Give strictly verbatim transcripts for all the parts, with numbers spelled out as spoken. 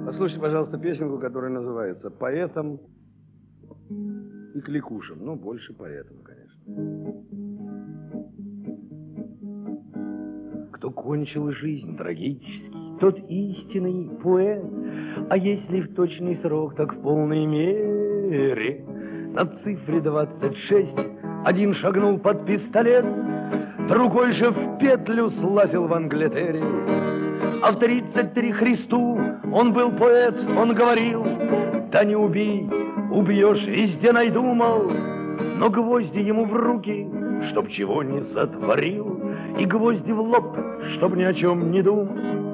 Послушайте, пожалуйста, песенку, которая называется «Поэтам и кликушам». Ну, больше поэтам, конечно. Кто кончил жизнь трагически, тот истинный поэт, а если в точный срок, так в полной мере. На цифре двадцать шесть один шагнул под пистолет, другой же в петлю слазил в Англитере. А в тридцать три Христу он был поэт, он говорил: да не убей, убьешь, везде найду, мол. Но гвозди ему в руки, чтоб чего не сотворил, и гвозди в лоб, чтоб ни о чем не думал.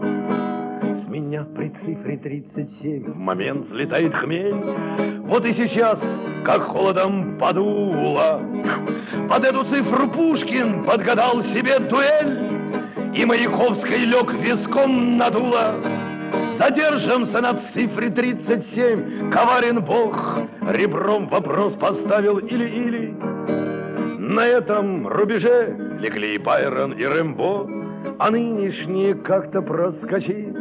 С меня при цифре тридцать семь в момент взлетает хмель. Вот и сейчас, как холодом подуло, под эту цифру Пушкин подгадал себе дуэль, и Маяковской лег виском надуло. Задержимся на цифре тридцать семь, коварен Бог, ребром вопрос поставил или-или. На этом рубеже легли и Байрон, и Рэмбо, а нынешние как-то проскочили.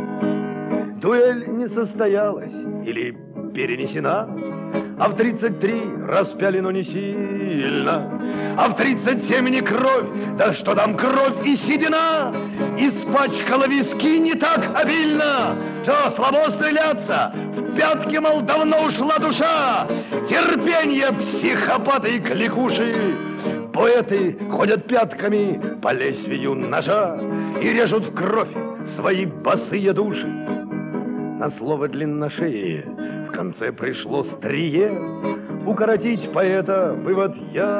Дуэль не состоялась или перенесена, а в тридцать три распяли, но не сильно, а в тридцать семь не кровь, да что там кровь и седина, испачкала виски не так обильно. Что, слабо стреляться? В пятки, мол, давно ушла душа. Терпенье, психопаты и кликуши. Поэты ходят пятками по лезвию ножа и режут в кровь свои босые души. На слово длинношее в конце пришло стрие. Укоротить поэта вывод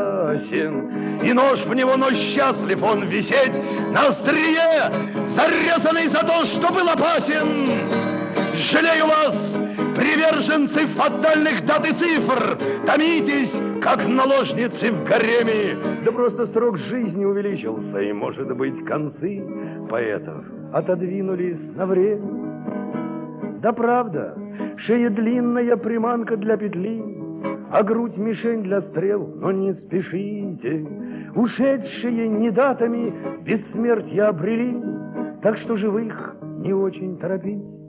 ясен, и нож в него, но счастлив он висеть на острие, зарезанный за то, что был опасен. Жалею вас, приверженцы фатальных дат и цифр, томитесь, как наложницы в гареме. Да просто срок жизни увеличился, и, может быть, концы поэтов отодвинулись на время. Да правда, шея длинная приманка для петли, а грудь мишень для стрел, но не спешите. Ушедшие не датами бессмертия обрели, так что живых не очень торопить.